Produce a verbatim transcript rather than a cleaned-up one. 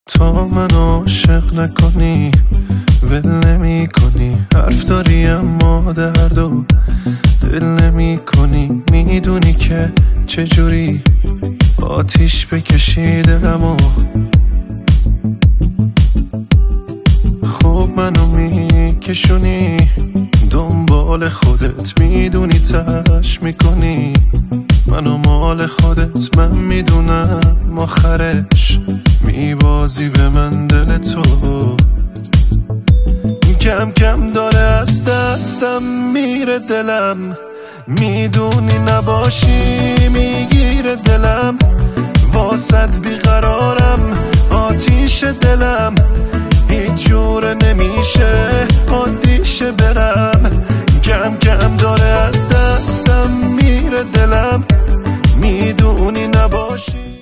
تا من عاشق نکنی ول نمی کنی، حرف داری اما درد و دل نمی کنی. میدونی که چجوری آتیش بکشی دلمو، خوب منو میکشونی دنبال خودت، میدونی تش میکنی منو مال خودت. من میدونم آخرش میبازی به من دل تو، کم کم داره از دستم میره دلم. میدونی نباشی میگیره دلم، واسط بیقرارم آتیش دلم. هیچ جوره نمیشه عادیشه برم، کم کم داره از دستم میره دلم. میدونی نباشی